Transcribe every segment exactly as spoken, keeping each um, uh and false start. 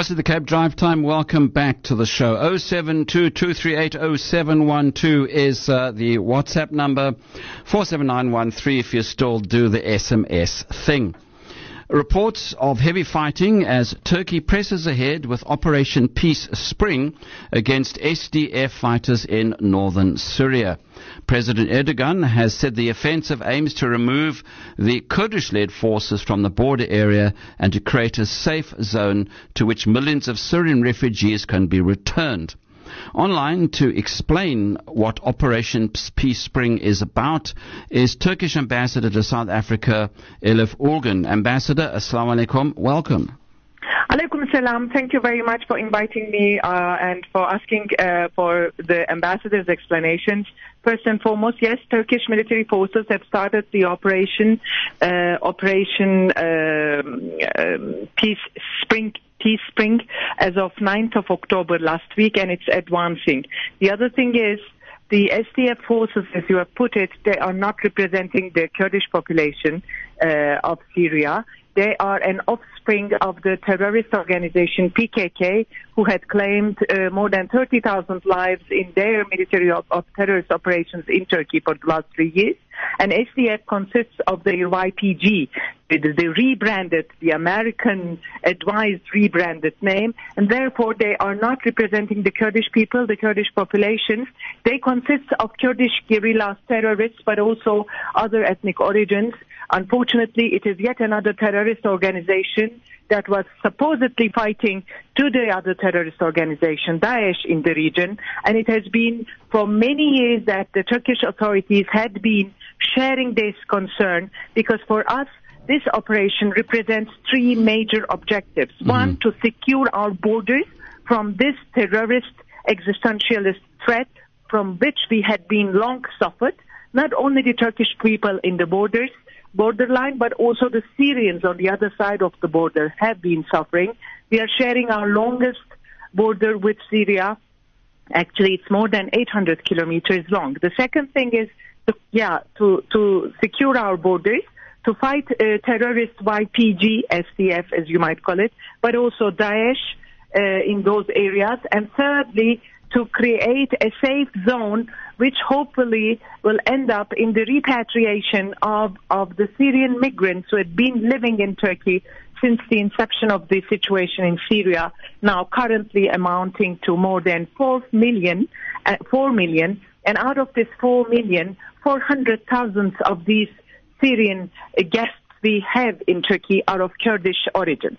Voice of the Cape Drive Time, welcome back to the show. oh seven two two three eight oh seven one two is uh, the WhatsApp number. four seven nine one three if you still do the S M S thing. Reports of heavy fighting as Turkey presses ahead with Operation Peace Spring against S D F fighters in northern Syria. President Erdogan has said the offensive aims to remove the Kurdish-led forces from the border area and to create a safe zone to which millions of Syrian refugees can be returned. Online to explain what Operation Peace Spring is about is Turkish Ambassador to South Africa, Elif Ulgun. Ambassador, Assalamu alaikum, welcome. Alaikum salam. Thank you very much for inviting me uh, and for asking uh, for the ambassador's explanations. First and foremost, yes, Turkish military forces have started the operation, uh, Operation uh, uh, Peace Spring. Peace Spring as of ninth of October last week, and it's advancing. The other thing is the S D F forces, as you have put it, they are not representing the Kurdish population uh, of Syria. They are an offspring of the terrorist organization P K K, who had claimed uh, more than thirty thousand lives in their military of, of terrorist operations in Turkey for the last three years. And S D F consists of the Y P G, the, the rebranded, the American advised rebranded name, and therefore they are not representing the Kurdish people, the Kurdish population. They consist of Kurdish guerrillas, terrorists, but also other ethnic origins. Unfortunately, it is yet another terrorist organization that was supposedly fighting to the other terrorist organization, Daesh, in the region. And it has been for many years that the Turkish authorities had been sharing this concern, because for us, this operation represents three major objectives. Mm-hmm. One, to secure our borders from this terrorist existentialist threat from which we had been long suffered, not only the Turkish people in the borders, borderline, but also the Syrians on the other side of the border have been suffering. We are sharing our longest border with Syria. Actually, it's more than eight hundred kilometers long. The second thing is, to, yeah, to, to secure our borders, to fight uh, terrorist Y P G, S D F as you might call it, but also Daesh uh, in those areas. And thirdly, to create a safe zone which hopefully will end up in the repatriation of, of the Syrian migrants who had been living in Turkey since the inception of the situation in Syria, now currently amounting to more than four million, uh, four million, and out of this four million, four hundred thousand of these Syrian uh, guests we have in Turkey are of Kurdish origin.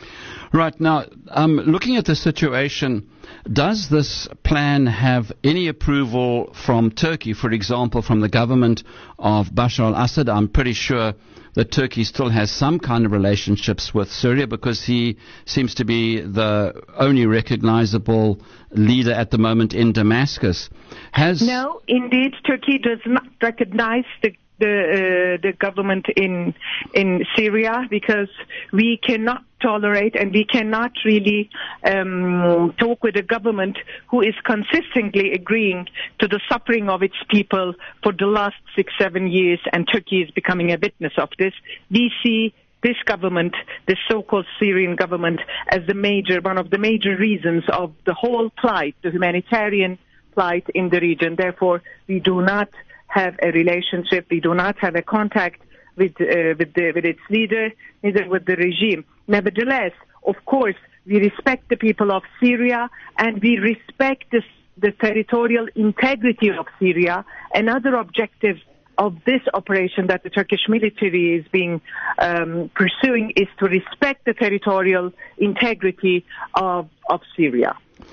Right. Now, um, looking at the situation, does this plan have any approval from Turkey, for example, from the government of Bashar al-Assad? I'm pretty sure that Turkey still has some kind of relationships with Syria, because he seems to be the only recognizable leader at the moment in Damascus. Has No, indeed, Turkey does not recognize the the uh, the government in in Syria, because we cannot tolerate and we cannot really um, talk with a government who is consistently agreeing to the suffering of its people for the last six, seven years, and Turkey is becoming a witness of this. We see this government, this so-called Syrian government, as the major, one of the major reasons of the whole plight, the humanitarian plight in the region. Therefore, we do not have a relationship, we do not have a contact with uh, with, the, with its leader, neither with the regime. Nevertheless, of course, we respect the people of Syria, and we respect this, the territorial integrity of Syria. Another objective of this operation that the Turkish military is being um, pursuing is to respect the territorial integrity of, of Syria.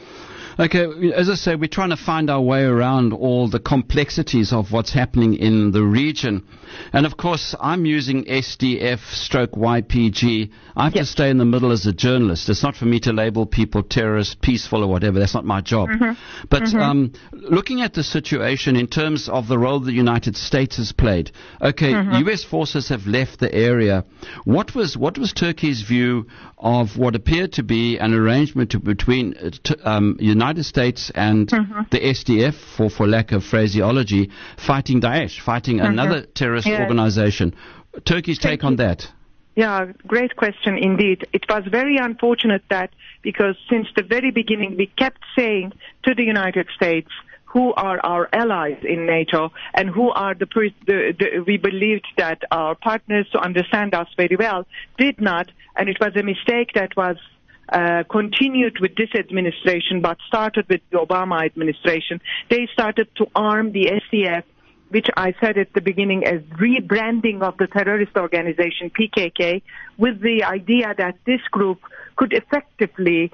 Okay, as I say, we're trying to find our way around all the complexities of what's happening in the region. And of course, I'm using S D F stroke Y P G. I have Yes. to stay in the middle as a journalist. It's not for me to label people terrorist, peaceful or whatever. That's not my job. Mm-hmm. But Mm-hmm. Um, looking at the situation in terms of the role the United States has played, okay, Mm-hmm. U S forces have left the area. What was what was Turkey's view of what appeared to be an arrangement to, between uh, t- um, United States and Mm-hmm. the S D F, for, for lack of phraseology, fighting Daesh, fighting Mm-hmm. another terrorist Yes. organization? Turkey's take on Turkey- that? Yeah, great question indeed. It was very unfortunate that because since the very beginning we kept saying to the United States who are our allies in NATO and who are the, the, the we believed that our partners to understand us very well did not, and it was a mistake that was uh, continued with this administration but started with the Obama administration. They started to arm the S D F, which I said at the beginning as rebranding of the terrorist organization P K K, with the idea that this group could effectively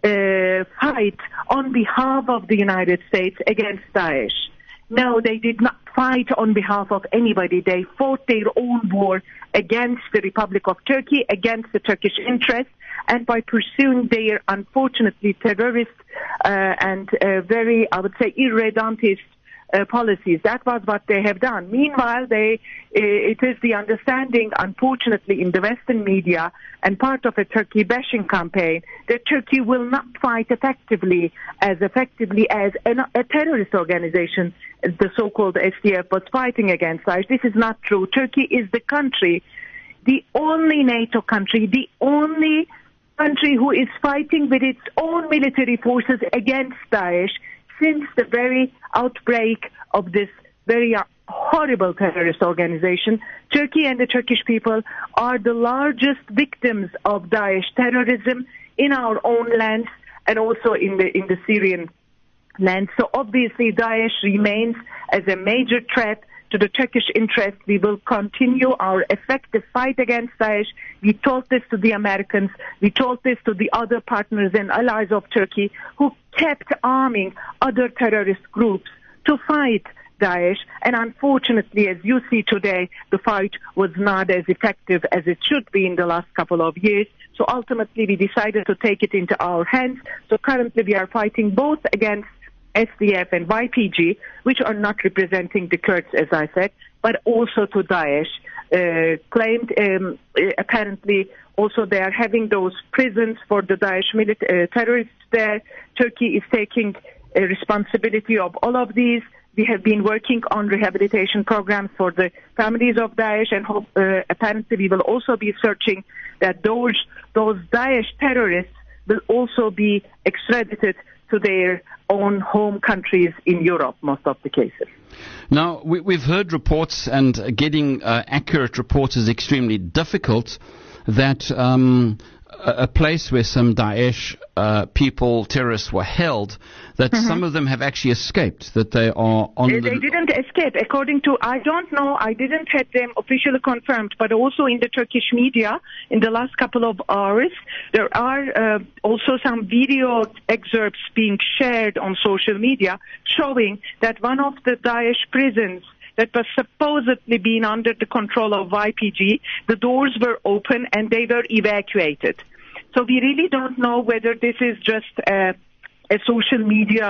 uh, fight on behalf of the United States against Daesh. No, they did not fight on behalf of anybody. They fought their own war against the Republic of Turkey, against the Turkish interests, and by pursuing their, unfortunately, terrorist uh, and uh, very, I would say, irredentist Uh, policies. That was what they have done. Meanwhile, they, uh, it is the understanding, unfortunately, in the Western media and part of a Turkey bashing campaign that Turkey will not fight effectively, as effectively as an, a terrorist organization, the so-called S D F, was fighting against Daesh. This is not true. Turkey is the country, the only NATO country, the only country who is fighting with its own military forces against Daesh since the very outbreak of this very horrible terrorist organization. Turkey and the Turkish people are the largest victims of Daesh terrorism in our own lands and also in the in the Syrian land. So obviously Daesh remains as a major threat to the Turkish interest. We will continue our effective fight against Daesh. We told this to the Americans. We told this to the other partners and allies of Turkey who kept arming other terrorist groups to fight Daesh. And unfortunately, as you see today, the fight was not as effective as it should be in the last couple of years. So ultimately, we decided to take it into our hands. So currently, we are fighting both against S D F and Y P G, which are not representing the Kurds, as I said, but also to Daesh. Uh, claimed um, apparently also they are having those prisons for the Daesh milit- uh, terrorists there. Turkey is taking uh, responsibility of all of these. We have been working on rehabilitation programs for the families of Daesh, and hope, uh, apparently we will also be searching that those those Daesh terrorists will also be extradited to their own home countries in Europe, most of the cases. Now, we, we've heard reports, and getting uh, accurate reports is extremely difficult, that um, a, a place where some Daesh uh, people, terrorists, were held, that mm-hmm. some of them have actually escaped, that they are on they, the... They didn't escape. According to, I don't know, I didn't have them officially confirmed, but also in the Turkish media, in the last couple of hours, there are uh, also some video excerpts being shared on social media showing that one of the Daesh prisons that was supposedly being under the control of Y P G, the doors were open and they were evacuated. So we really don't know whether this is just a, a social media,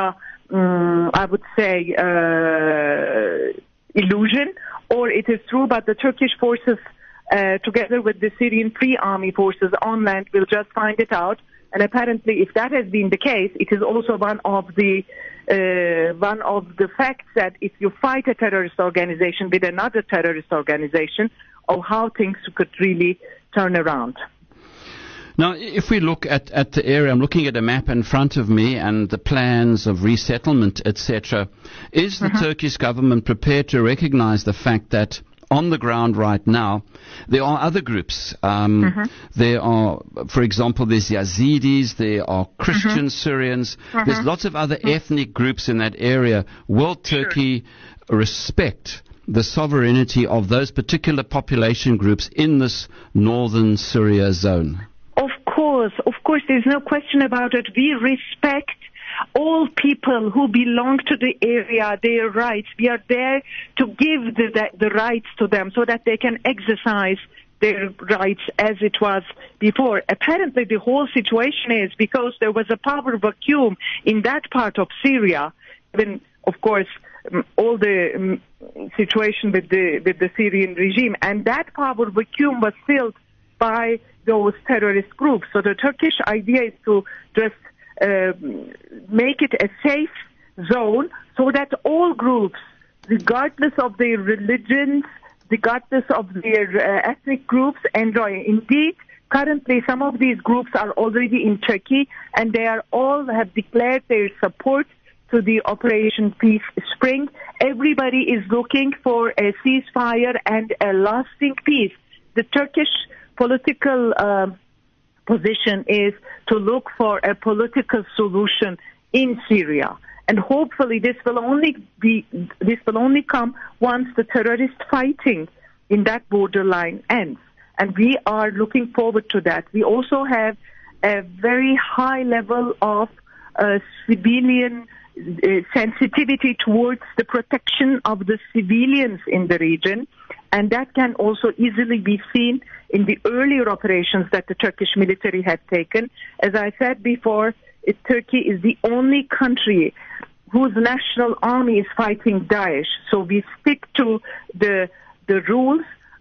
um, I would say, uh, illusion, or it is true, but the Turkish forces, uh, together with the Syrian Free Army forces on land, will just find it out. And apparently, if that has been the case, it is also one of the uh, one of the facts that if you fight a terrorist organization with another terrorist organization, of how things could really turn around. Now, if we look at, at the area, I'm looking at a map in front of me and the plans of resettlement, et cetera. Is the uh-huh. Turkish government prepared to recognize the fact that on the ground right now, there are other groups. Um, mm-hmm. There are, for example, there's Yazidis, there are Christian mm-hmm. Syrians, mm-hmm. there's lots of other mm-hmm. ethnic groups in that area. Will Turkey sure. respect the sovereignty of those particular population groups in this northern Syria zone? Of course, of course, there's no question about it. We respect all people who belong to the area, their rights. We are there to give the, the, the rights to them so that they can exercise their rights as it was before. Apparently, the whole situation is because there was a power vacuum in that part of Syria, when, of course, um, all the um, situation with the, with the Syrian regime, and that power vacuum was filled by those terrorist groups. So the Turkish idea is to just Uh, make it a safe zone so that all groups, regardless of their religions, regardless of their uh, ethnic groups, enjoy. Indeed, currently some of these groups are already in Turkey, and they are all have declared their support to the Operation Peace Spring. Everybody is looking for a ceasefire and a lasting peace. The Turkish political uh, position is to look for a political solution in Syria. And hopefully this will only be, this will only come once the terrorist fighting in that borderline ends. And we are looking forward to that. We also have a very high level of uh, civilian uh, sensitivity towards the protection of the civilians in the region. And that can also easily be seen in the earlier operations that the Turkish military had taken. As I said before, it, Turkey is the only country whose national army is fighting Daesh. So we stick to the the rules.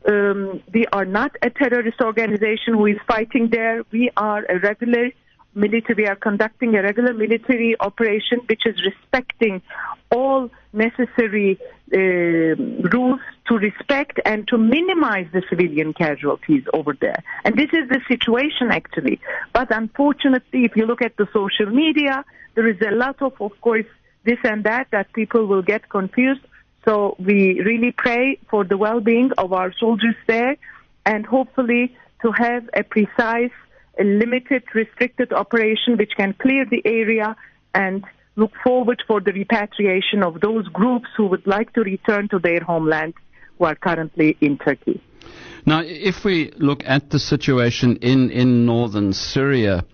Um, we are not a terrorist organization who is fighting there. We are a regular military. We are conducting a regular military operation which is respecting all necessary uh, rules to respect and to minimize the civilian casualties over there. And this is the situation actually. But unfortunately, if you look at the social media, there is a lot of, of course, this and that, that people will get confused. So we really pray for the well-being of our soldiers there and hopefully to have a precise, a limited, restricted operation which can clear the area and look forward for the repatriation of those groups who would like to return to their homeland who are currently in Turkey. Now, if we look at the situation in, in northern Syria,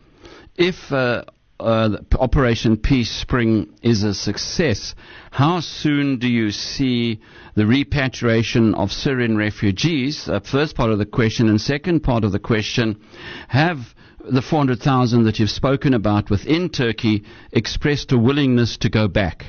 if uh, uh, Operation Peace Spring is a success, how soon do you see the repatriation of Syrian refugees? Uh, first part of the question. And second part of the question, have the four hundred thousand that you've spoken about within Turkey expressed a willingness to go back?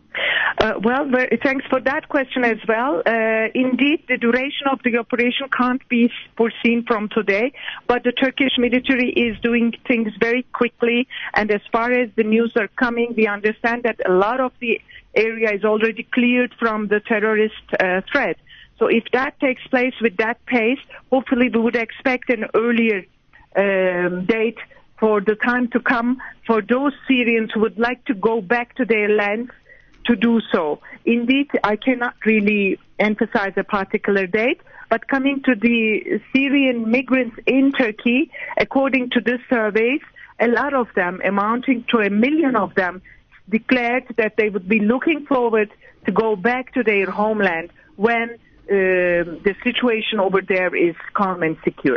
Uh, well, thanks for that question as well. Uh, indeed, the duration of the operation can't be foreseen from today, but the Turkish military is doing things very quickly, and as far as the news are coming, we understand that a lot of the area is already cleared from the terrorist uh, threat. So if that takes place with that pace, hopefully we would expect an earlier um, date for the time to come for those Syrians who would like to go back to their lands to do so. Indeed, I cannot really emphasize a particular date, but coming to the Syrian migrants in Turkey, according to the surveys, a lot of them, amounting to a million of them, declared that they would be looking forward to go back to their homeland when uh, the situation over there is calm and secure.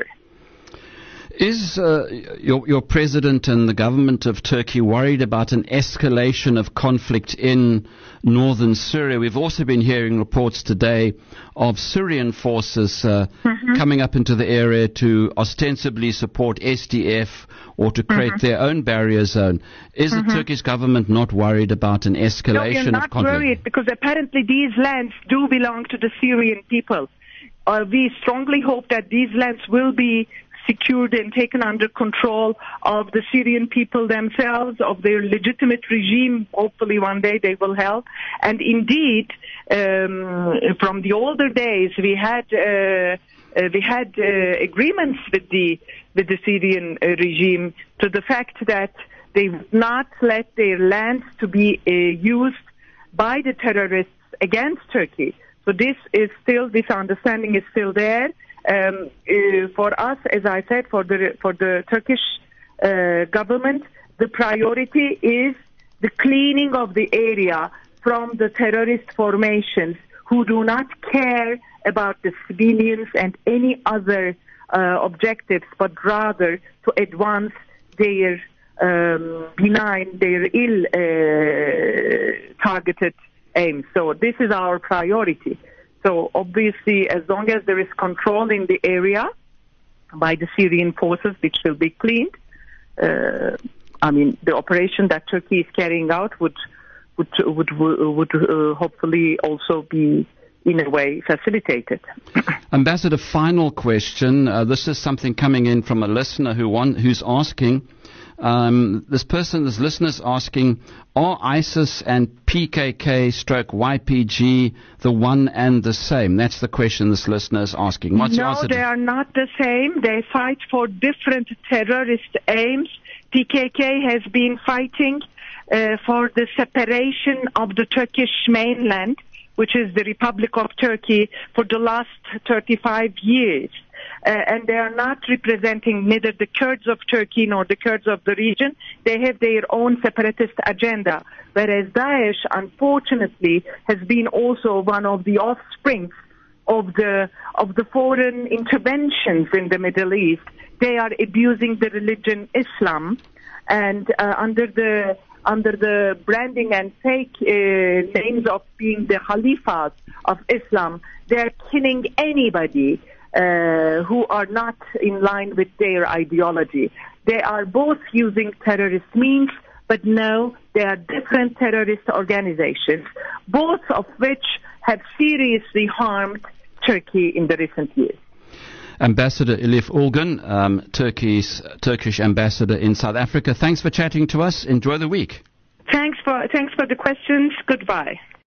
Is uh, your, your president and the government of Turkey worried about an escalation of conflict in northern Syria? We've also been hearing reports today of Syrian forces uh, mm-hmm. coming up into the area to ostensibly support S D F or to create mm-hmm. their own barrier zone. Is mm-hmm. the Turkish government not worried about an escalation no, we're not of conflict? Worried because apparently these lands do belong to the Syrian people. Uh, we strongly hope that these lands will be secured and taken under control of the Syrian people themselves, of their legitimate regime. Hopefully one day they will help. And indeed, um, from the older days, we had uh, uh, we had uh, agreements with the with the Syrian uh, regime to the fact that they would not let their lands to be uh, used by the terrorists against Turkey. So this is still, this understanding is still there. Um, uh, for us, as I said, for the for the Turkish uh, government, the priority is the cleaning of the area from the terrorist formations who do not care about the civilians and any other uh, objectives, but rather to advance their um, benign, their ill-targeted uh, aims. So this is our priority. So obviously, as long as there is control in the area by the Syrian forces, which will be cleaned, uh, I mean, the operation that Turkey is carrying out would would would would uh, hopefully also be, in a way, facilitated. Ambassador, final question. Uh, this is something coming in from a listener who want, who's asking, Um, this person, this listener is asking, are ISIS and P K K stroke Y P G the one and the same? That's the question this listener is asking. What's your no, answer? they are not the same. They fight for different terrorist aims. P K K has been fighting uh, for the separation of the Turkish mainland, which is the Republic of Turkey, for the last thirty-five years. Uh, and they are not representing neither the Kurds of Turkey nor the Kurds of the region. They have their own separatist agenda. Whereas Daesh, unfortunately, has been also one of the offsprings of the of the foreign interventions in the Middle East. They are abusing the religion Islam, and uh, under the under the branding and fake uh, names of being the Khalifas of Islam, they are killing anybody Uh, who are not in line with their ideology. They are both using terrorist means, but no, they are different terrorist organizations, both of which have seriously harmed Turkey in the recent years. Ambassador Elif Ulgun, um, Turkey's Turkish ambassador in South Africa, thanks for chatting to us. Enjoy the week. Thanks for thanks for the questions. Goodbye.